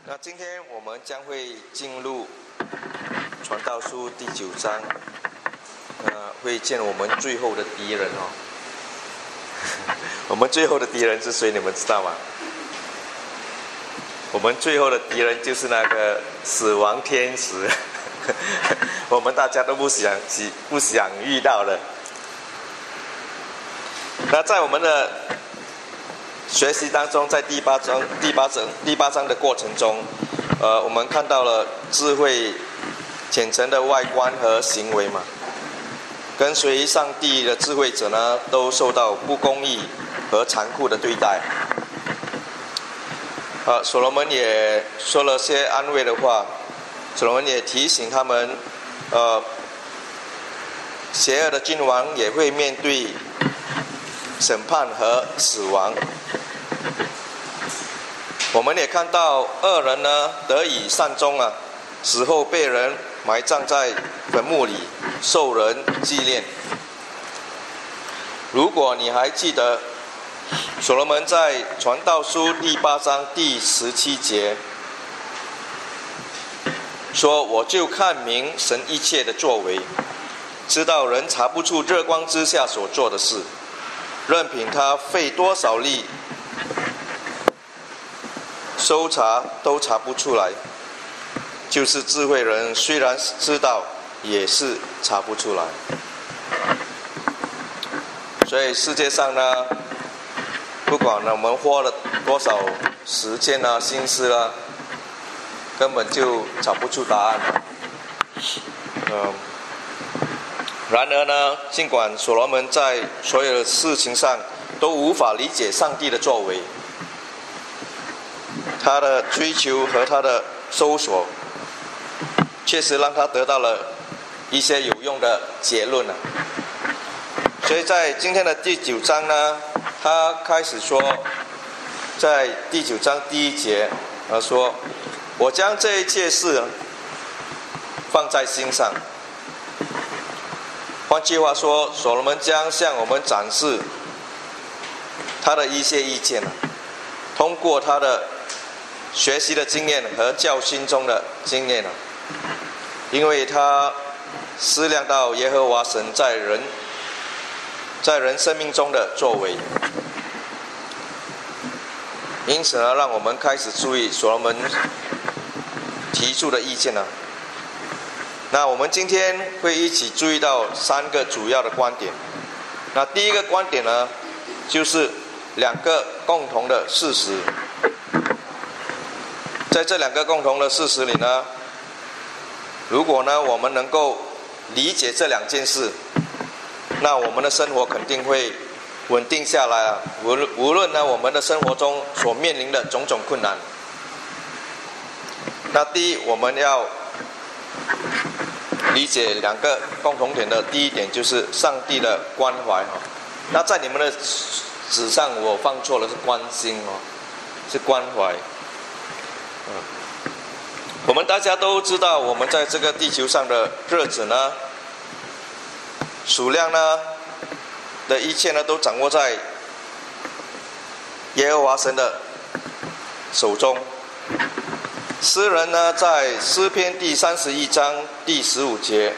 那今天我们将会进入传道书第9章，会见我们最后的敌人哦。我们最后的敌人是谁？你们知道吗？我们最后的敌人就是那个死亡天使，我们大家都不想遇到的。那在我们的学习当中，在第八章的过程中，我们看到了智慧虔诚的外观和行为嘛。跟随上帝的智慧者呢，都受到不公义和残酷的对待。所罗门也说了些安慰的话，所罗门也提醒他们，邪恶的君王也会面对审判和死亡。我们也看到恶人呢得以善终啊，死后被人埋葬在坟墓里，受人纪念。如果你还记得，所罗门在传道书第8章第17节说：“我就看明神一切的作为，知道人查不出日光之下所做的事，任凭他费多少力搜查都查不出来。就是智慧人虽然知道，也是查不出来。”所以世界上呢，不管我们花了多少时间啊、心思啊，根本就找不出答案。然而呢，尽管所罗门在所有的事情上都无法理解上帝的作为，他的追求和他的搜索，确实让他得到了一些有用的结论啊。所以在今天的第9章呢，他开始说，在第9章第1节，他说：“我将这一切事放在心上。”换句话说，所罗门将向我们展示他的一些意见，通过他的学习的经验和教训中的经验，因为他思量到耶和华神在人生命中的作为，因此呢，让我们开始注意所罗门提出的意见呢。那我们今天会一起注意到3个主要的观点。那第一个观点呢，就是2个共同的事实。在这2个共同的事实里呢，如果呢我们能够理解这2件事，那我们的生活肯定会稳定下来啊。无论呢我们的生活中所面临的种种困难。那第一，我们要理解2个共同点的第一点就是上帝的关怀。那在你们的纸上我放错了，是关心是关怀。我们大家都知道，我们在这个地球上的日子呢，数量呢的一切呢都掌握在耶和华神的手中。诗人呢在诗篇第31章第15节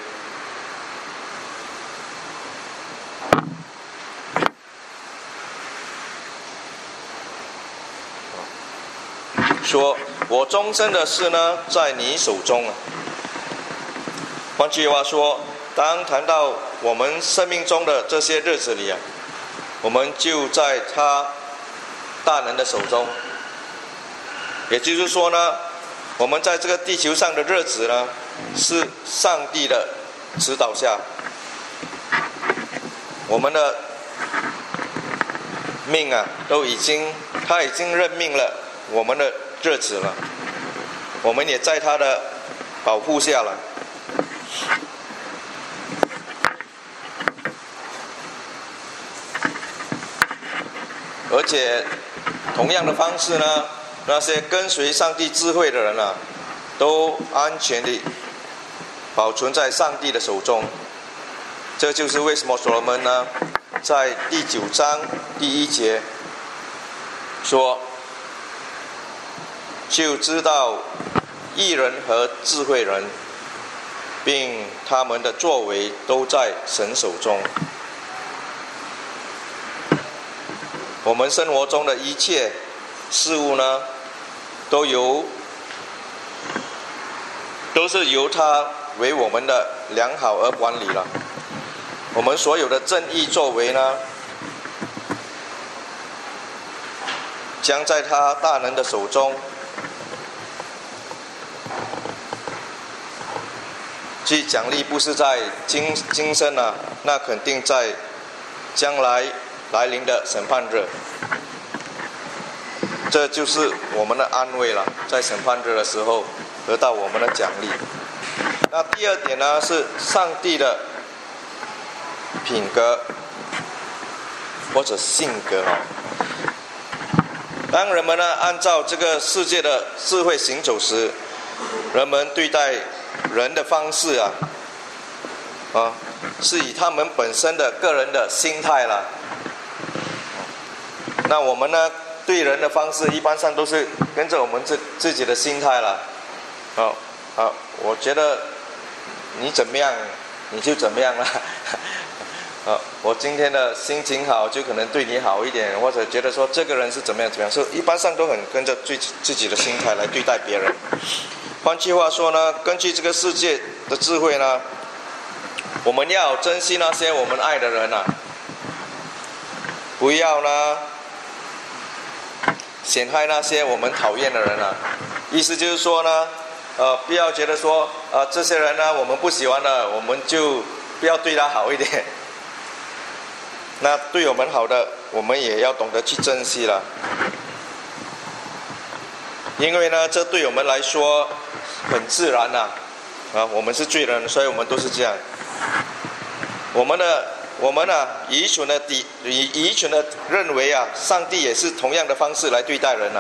说：“我终身的事呢在你手中。”换句话说，当谈到我们生命中的这些日子里啊，我们就在他大能的手中。也就是说呢，我们在这个地球上的日子呢，是上帝的指导下，我们的命啊，他已经任命了我们的日子了，我们也在他的保护下了。而且同样的方式呢，那些跟随上帝智慧的人啊，都安全地保存在上帝的手中。这就是为什么所罗门呢，在第9章第1节说：“ 就知道义人和智慧人，并他们的作为都在神手中。我们生活中的一切事物呢，都是由他为我们的良好而管理了。我们所有的正义作为呢，将在他大能的手中。即奖励不是在今生啊，那肯定在将来来临的审判日。这就是我们的安慰了，在审判日的时候得到我们的奖励。那第二点呢，是上帝的品格或者性格啊。当人们呢按照这个世界的智慧行走时，人们对待人的方式是以他们本身的个人的心态啦。那我们呢对人的方式一般上都是跟着我们自己的心态啦。我觉得你怎么样你就怎么样啦。我今天的心情好，就可能对你好一点，或者觉得说这个人是怎么样，所以一般上都很跟着自己的心态来对待别人。换句话说呢，根据这个世界的智慧呢，我们要珍惜那些我们爱的人不要呢陷害那些我们讨厌的人意思就是说呢，不要觉得说这些人呢我们不喜欢的，我们就不要对他好一点。那对我们好的，我们也要懂得去珍惜了。因为呢，这对我们来说很自然我们是罪人，所以我们都是这样。我们愚蠢的认为上帝也是同样的方式来对待人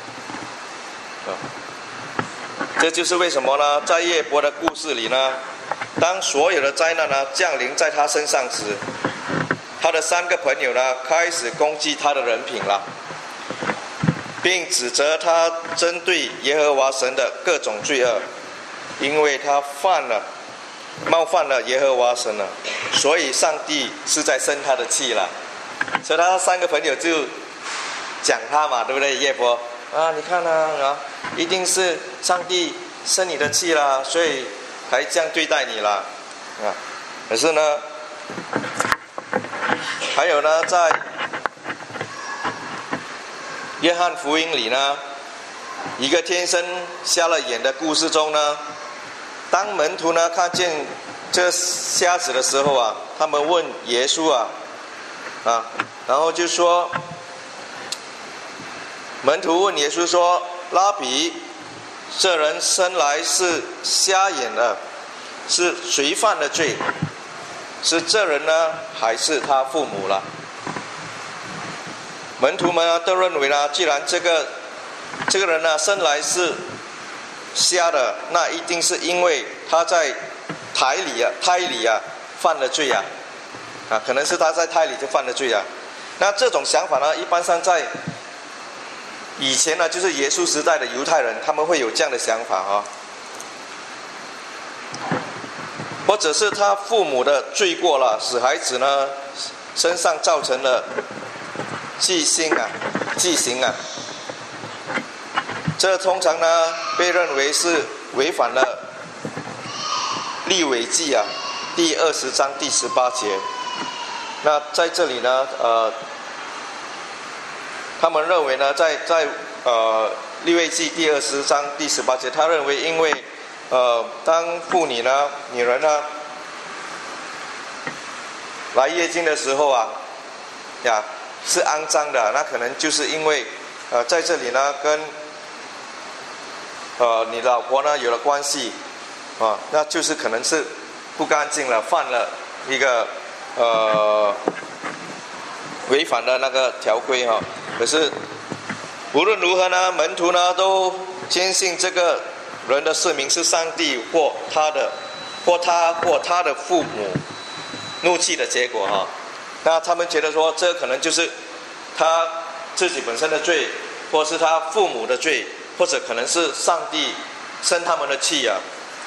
这就是为什么呢，在约伯的故事里呢，当所有的灾难呢降临在他身上时，他的3个朋友呢开始攻击他的人品了，并指责他针对耶和华神的各种罪恶，因为他冒犯了耶和华神了，所以上帝是在生他的气了。所以他3个朋友就讲他嘛，对不对？约伯你看一定是上帝生你的气啦，所以才这样对待你啦可是呢，还有呢，在约翰福音里呢，一个天生瞎了眼的故事中呢，当门徒呢看见这瞎子的时候他们问耶稣然后就说，门徒问耶稣说，拉比，这人生来是瞎眼的，是谁犯的罪？是这人呢，还是他父母了？门徒们都认为既然这个人生来是瞎的，那一定是因为他在胎里犯了罪可能是他在胎里就犯了罪那这种想法呢，一般上在以前呢，就是耶稣时代的犹太人，他们会有这样的想法或者是他父母的罪过了，使孩子呢身上造成了畸形这通常呢被认为是违反了利未记第20章第18节。那在这里呢他们认为呢，在利未记第20章第18节，他认为因为当妇女呢女人呢来月经的时候是肮脏的，那可能就是因为在这里呢跟你老婆呢有了关系那就是可能是不干净了，犯了一个违反了那个条规可是无论如何呢，门徒呢都坚信这个人的姓名是上帝或他的父母怒气的结果那他们觉得说，这可能就是他自己本身的罪，或是他父母的罪或者可能是上帝生他们的气啊。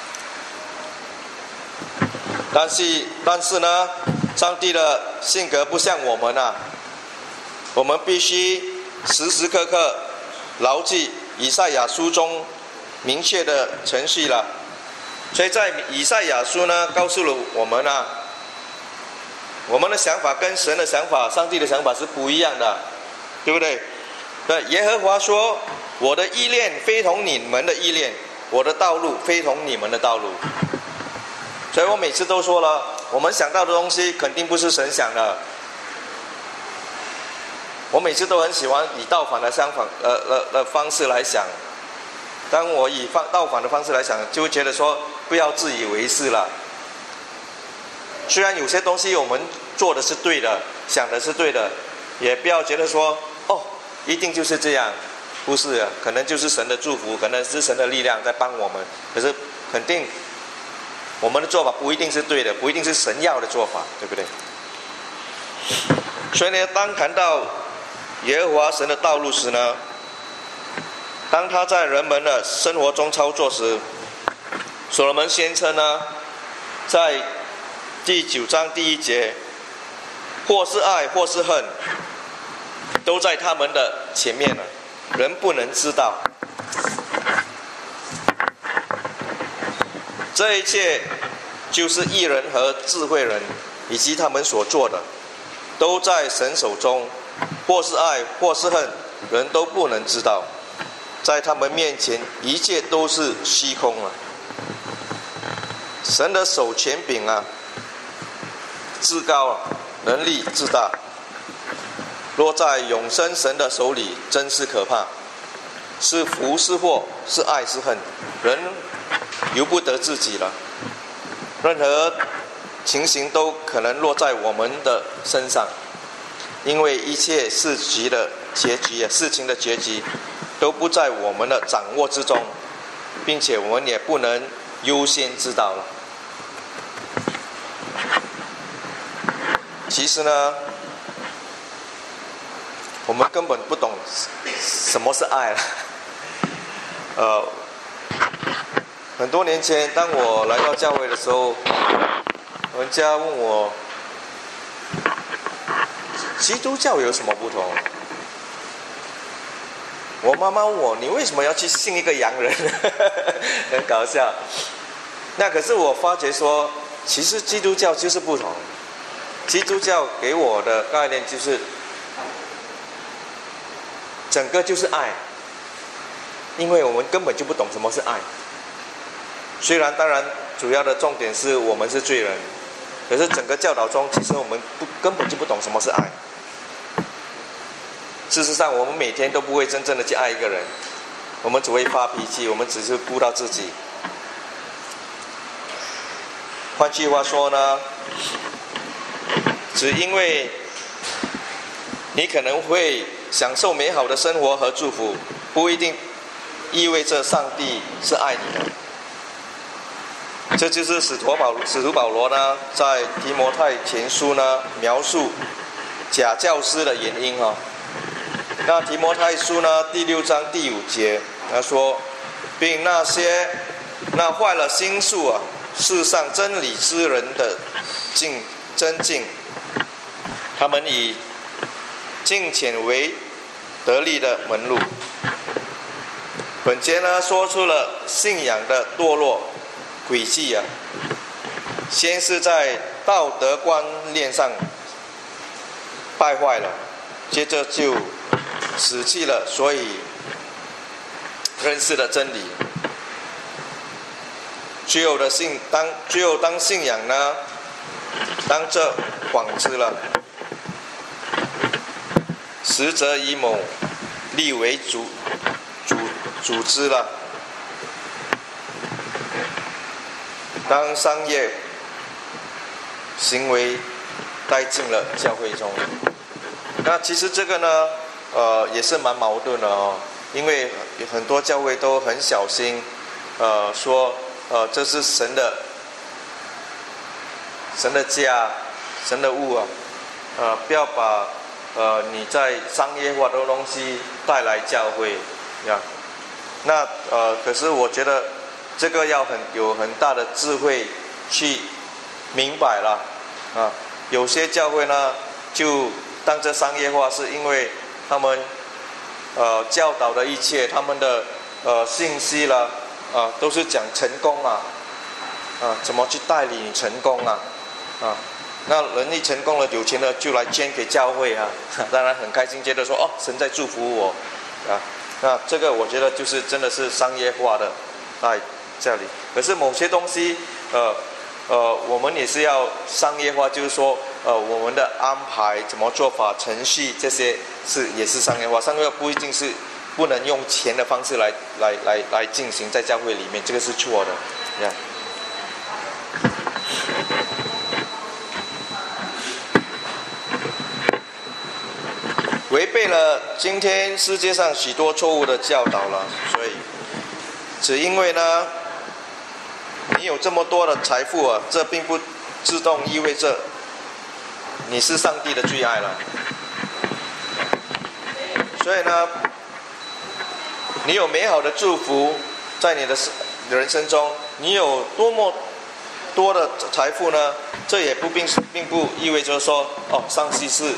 但是呢，上帝的性格不像我们啊，我们必须时时刻刻牢记以赛亚书中明确的程序了。所以在以赛亚书呢，告诉了我们啊，我们的想法跟神的想法、上帝的想法是不一样的，对不对？对，耶和华说：“我的意念非同你们的意念，我的道路非同你们的道路。”所以我每次都说了，我们想到的东西肯定不是神想的。我每次都很喜欢以倒反的方式来想。当我以倒反的方式来想，就会觉得说不要自以为是了。虽然有些东西我们做的是对的，想的是对的，也不要觉得说一定就是这样，不是啊，可能就是神的祝福，可能是神的力量在帮我们。可是肯定我们的做法不一定是对的，不一定是神要的做法，对不对？所以呢，当谈到耶和华神的道路时呢，当他在人们的生活中操作时，所罗门先生呢，在第9章第1节，或是爱或是恨，都在他们的前面了，人不能知道。这一切就是义人和智慧人以及他们所做的，都在神手中，或是爱或是恨，人都不能知道。在他们面前，一切都是虚空了。神的手权柄啊，至高，能力至大，落在永生神的手里，真是可怕。是福是祸，是爱是恨，人由不得自己了。任何情形都可能落在我们的身上，因为一切事情的结局都不在我们的掌握之中，并且我们也不能优先知道了。其实呢，我们根本不懂什么是爱了。很多年前，当我来到教会的时候，人家问我，基督教有什么不同？我妈妈问我，你为什么要去信一个洋人？很搞笑。那可是我发觉说，其实基督教就是不同。基督教给我的概念就是，整个就是爱。因为我们根本就不懂什么是爱。虽然当然主要的重点是我们是罪人，可是整个教导中，其实我们根本就不懂什么是爱。事实上，我们每天都不会真正的去爱一个人，我们只会发脾气，我们只是顾到自己。换句话说呢，只因为你可能会享受美好的生活和祝福，不一定意味着上帝是爱你的。这就是使徒保罗呢，在提摩太前书呢描述假教师的原因啊。那提摩太书呢第6章第5节，他说，并那坏了心术啊，世上真理之人的真境，他们以敬虔为得利的门路。本节呢说出了信仰的堕落轨迹啊，先是在道德观念上败坏了，接着就舍弃了所以认识的真理。最后当信仰呢，当这幌子了，实则以某立为组织了。当商业行为带进了教会中，那其实这个呢，也是蛮矛盾的哦。因为很多教会都很小心，说，这是神的家，神的物啊，不要把你在商业化的东西带来教会呀。 可是我觉得这个要有很大的智慧去明白了啊。有些教会呢就当这商业化，是因为他们教导的一切，他们的信息啦都是讲成功怎么去带领成功那人一成功了，有钱了就来捐给教会当然很开心，觉得说神在祝福我那这个我觉得就是真的是商业化的在这里。可是某些东西我们也是要商业化，就是说我们的安排怎么做法、程序这些也是商业化。商业化不一定是不能用钱的方式来进行在教会里面，这个是错的。违背了今天世界上许多错误的教导了，所以只因为呢你有这么多的财富这并不自动意味着你是上帝的最爱了。所以呢你有美好的祝福在你的人生中，你有多么多的财富呢，这也并不意味着说上帝是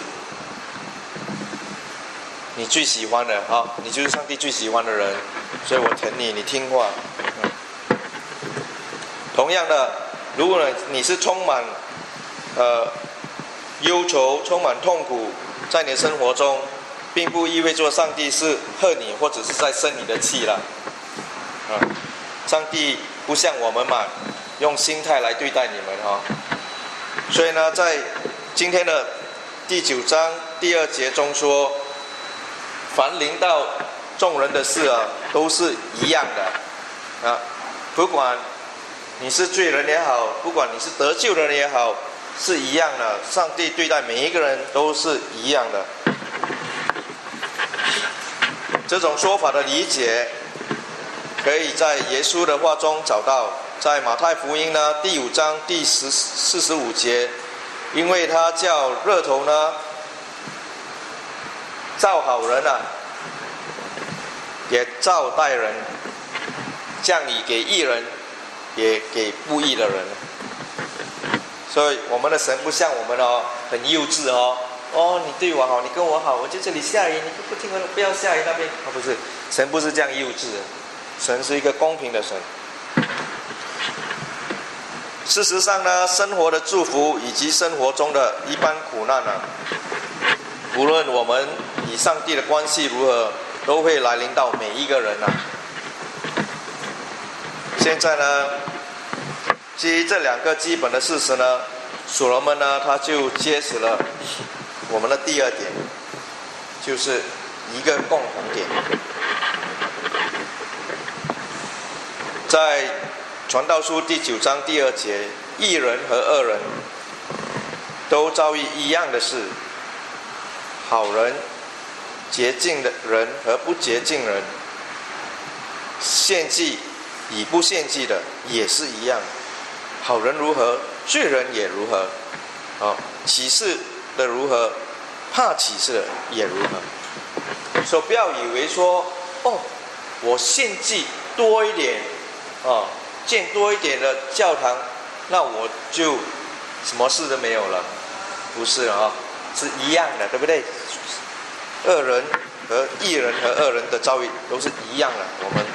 你最喜欢的你就是上帝最喜欢的人，所以我疼你，你听话。同样的，如果你是充满忧愁、充满痛苦在你的生活中，并不意味着上帝是恨你或者是在生你的气了上帝不像我们用心态来对待你们所以呢，在今天的第9章第2节中说，凡临到众人的事都是一样的不管你是罪人也好，不管你是得救的人也好，是一样的。上帝对待每一个人都是一样的。这种说法的理解可以在耶稣的话中找到，在马太福音呢第5章第45节，因为他叫热头呢造好人也造歹人，降雨给义人也给不义的人。所以我们的神不像我们很幼稚你对我好，你跟我好，我就这里下雨，你不听我的，不要下雨那边不是，神不是这样幼稚的，神是一个公平的神。事实上呢，生活的祝福以及生活中的一般苦难无论我们与上帝的关系如何，都会来临到每一个人现在呢，基于这2个基本的事实呢，所罗门呢他就揭示了我们的第2点，就是一个共同点。在传道书第9章第2节，义人和恶人都遭遇一样的事，好人、洁净的人和不洁净人，献祭与不献祭的也是一样，好人如何，罪人也如何启示的如何，怕启示的也如何。所以不要以为说我献祭多一点建多一点的教堂，那我就什么事都没有了，不是是一样的，对不对？恶人和义人和恶人的遭遇都是一样的。我们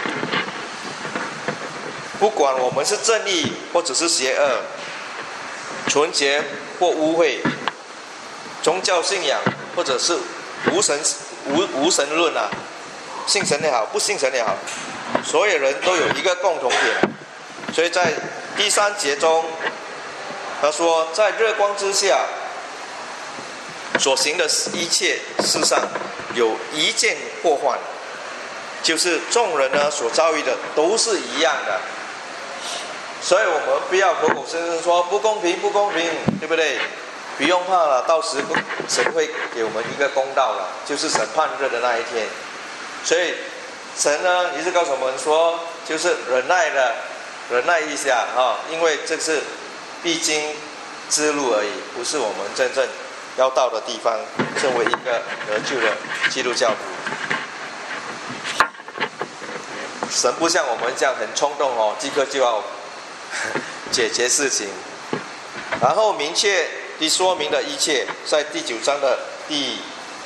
不管我们是正义或者是邪恶，纯洁或污秽，宗教信仰或者是无神论信神也好，不信神也好，所有人都有一个共同点。所以在第3节中他说，在日光之下所行的一切事上有一件祸患，就是众人呢所遭遇的都是一样的。所以我们不要口口声声说不公平不公平，对不对？不用怕了，到时神会给我们一个公道了，就是审判日的那一天。所以神呢也是告诉我们说，就是忍耐一下因为这是必经之路而已，不是我们真正要到的地方，成为一个得救的基督教徒。 神不像我们这样很冲动哦，即刻就要解决事情。然后明确地说明了一切，在第9章的第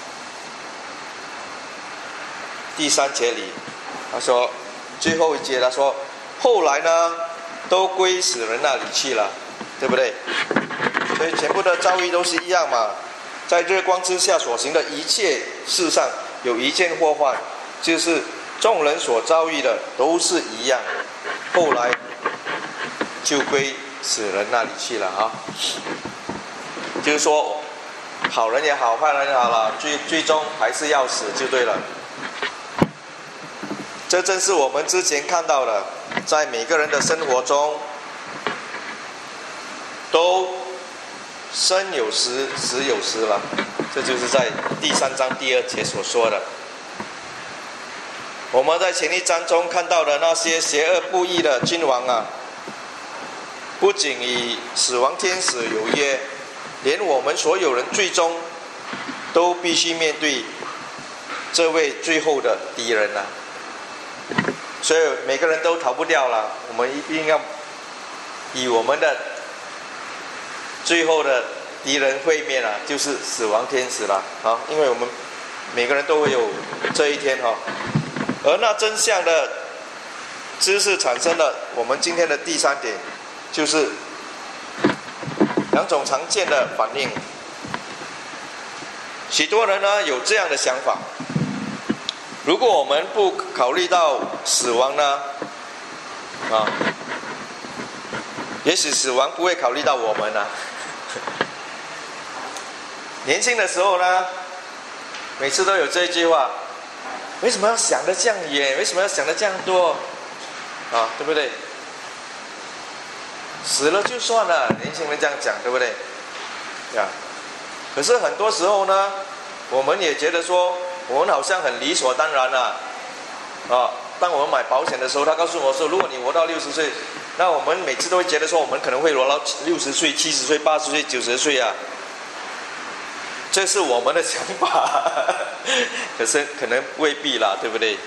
3节里，他说最后一节他说，后来呢都归死人那里去了，对不对？所以全部的遭遇都是一样嘛，在日光之下所行的一切事上有一件祸患，就是众人所遭遇的都是一样，后来就归死人那里去了啊。就是说好人也好，坏人也好了，最终还是要死就对了。这正是我们之前看到的，在每个人的生活中都生有时，死有时了。这就是在第3章第2节所说的。我们在前一章中看到的那些邪恶不义的君王啊，不仅与死亡天使有约，连我们所有人最终都必须面对这位最后的敌人啊。所以每个人都逃不掉了，我们一定要与我们的最后的敌人会面啊，就是死亡天使了啊！因为我们每个人都会有这一天哈。而那真相的知识产生了我们今天的第3点，就是2种常见的反应。许多人呢有这样的想法，如果我们不考虑到死亡呢，也许死亡不会考虑到我们呢。年轻的时候呢，每次都有这一句话：为什么要想得这样远？为什么要想得这样多？对不对？死了就算了，年轻人这样讲，对不对？可是很多时候呢，我们也觉得说，我们好像很理所当然当我们买保险的时候，他告诉我说，如果你活到60岁，那我们每次都会觉得说，我们可能会活到60岁、70岁、80岁、90岁啊。这是我们的想法，可是可能未必啦，对不对？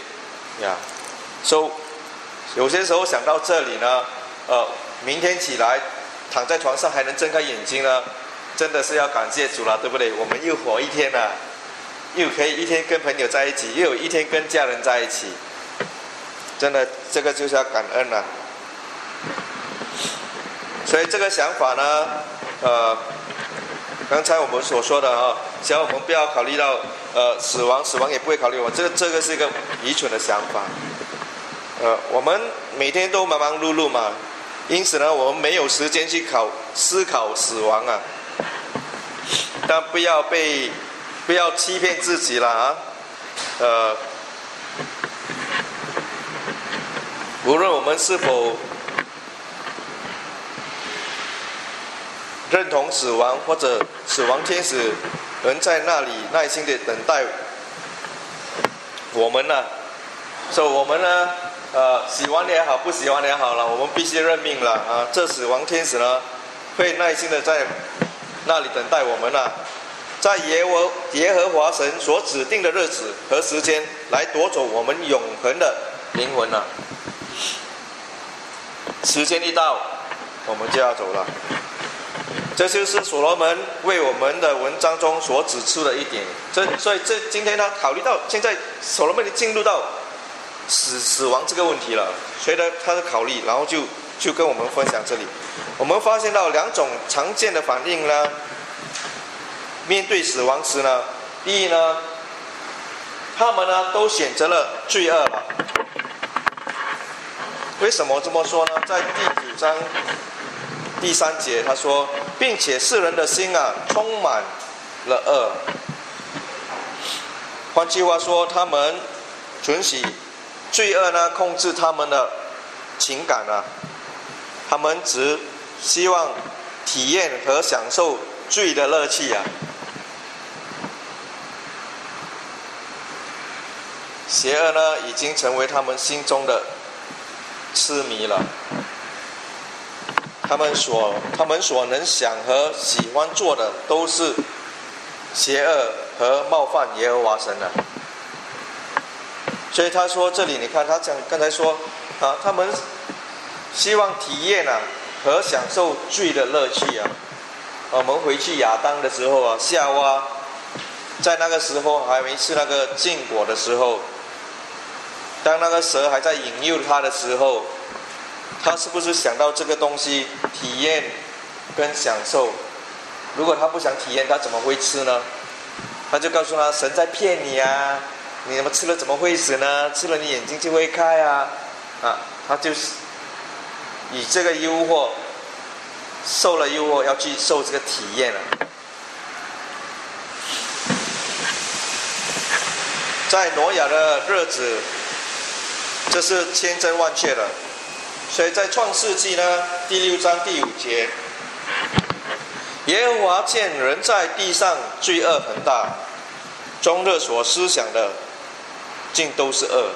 有些时候想到这里呢，明天起来躺在床上还能睁开眼睛呢，真的是要感谢主了，对不对？我们又活一天了，又可以一天跟朋友在一起，又有一天跟家人在一起，真的这个就是要感恩了。所以这个想法呢，刚才我们所说的只要我们不要考虑到死亡也不会考虑我，这个是一个愚蠢的想法。我们每天都忙忙碌碌嘛，因此呢，我们没有时间去思考死亡啊。但不要欺骗自己了无论我们是否认同死亡，或者死亡天使人在那里耐心地等待我们呢，所以我们呢喜欢也好，不喜欢也好了，我们必须认命了这死亡天使呢，会耐心地在那里等待我们在耶和华神所指定的日子和时间来夺走我们永恒的灵魂时间一到，我们就要走了。这就是所罗门为我们的文章中所指出的一点。所以今天他考虑到现在所罗门已经进入到死亡这个问题了，所以他的考虑，然后就跟我们分享这里。我们发现到2种常见的反应呢，面对死亡时呢，第一呢，他们呢都选择了罪恶了。为什么这么说呢？在第9章第3节他说，并且世人的心充满了恶。换句话说，他们准许罪恶呢控制他们的情感他们只希望体验和享受罪的乐趣邪恶呢已经成为他们心中的痴迷了。他们所能想和喜欢做的都是邪恶和冒犯耶和华神所以他说这里你看他讲刚才说啊，他们希望体验啊和享受罪的乐趣啊。我们回去亚当的时候啊，夏娃在那个时候还没吃那个禁果的时候，当那个蛇还在引诱他的时候，他是不是想到这个东西体验跟享受？如果他不想体验，他怎么会吃呢？他就告诉他，神在骗你啊，你怎么吃了怎么会死呢？吃了你眼睛就会开啊！他就是以这个诱惑，受了诱惑要去受这个体验了。在挪亚的日子，这是千真万确的。所以在创世纪呢第6章第5节，耶和华见人在地上罪恶很大，终日所思想的尽都是恶。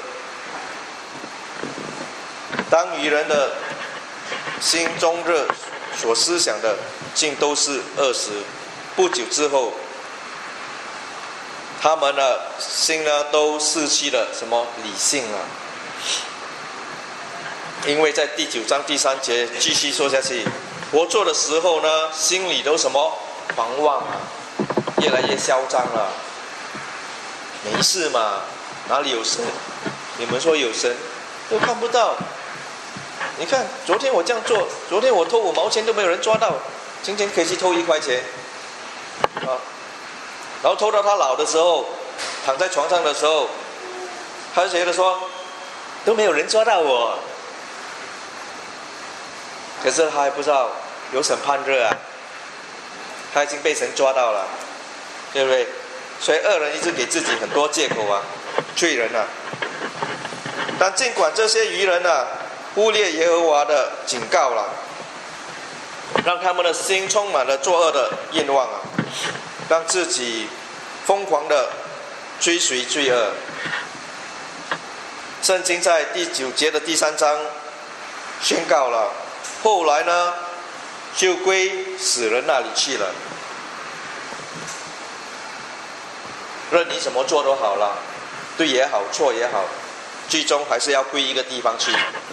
当愚人的心终日所思想的尽都是恶时，不久之后，他们的心呢都失去了什么理性了？因为在第9章第3节继续说下去，活着的时候呢，心里都什么狂妄啊，越来越嚣张了。没事嘛，哪里有神？你们说有神，都看不到。你看，昨天我这样做，昨天我偷5毛钱都没有人抓到，今天可以去偷1块钱，啊，然后偷到他老的时候，躺在床上的时候，他就觉得说，都没有人抓到我。可是他还不知道有审判日啊，他已经被神抓到了，对不对？所以恶人一直给自己很多借口啊，罪人啊。但尽管这些愚人啊忽略耶和华的警告了，让他们的心充满了作恶的愿望啊，让自己疯狂的追随罪恶。圣经在第9节的第3章宣告了，后来呢就归死人那里去了。任你怎么做都好了，对也好错也好，最终还是要归一个地方去。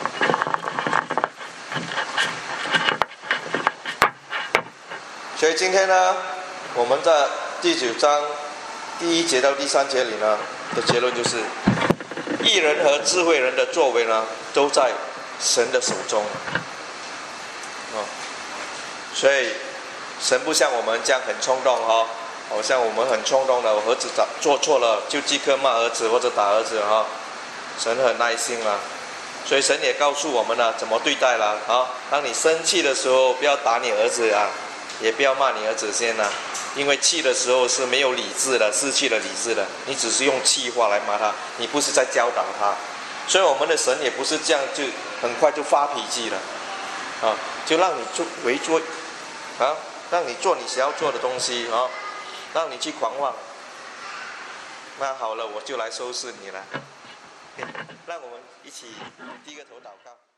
所以今天呢，我们在第9章第1节到第3节里呢的结论就是，义人和智慧人的作为呢都在神的手中。所以神不像我们这样很冲动哈，好像我们很冲动的，我儿子做错了就即刻骂儿子或者打儿子哈。神很耐心啦，所以神也告诉我们了怎么对待了啊。当你生气的时候，不要打你儿子啊，也不要骂你儿子先啦，因为气的时候是没有理智的，失去了理智的，你只是用气话来骂他，你不是在教导他。所以我们的神也不是这样就很快就发脾气了啊，就让你做啊，让你做你想要做的东西啊，让你去狂妄。那好了，我就来收拾你了。让我们一起低个头祷告。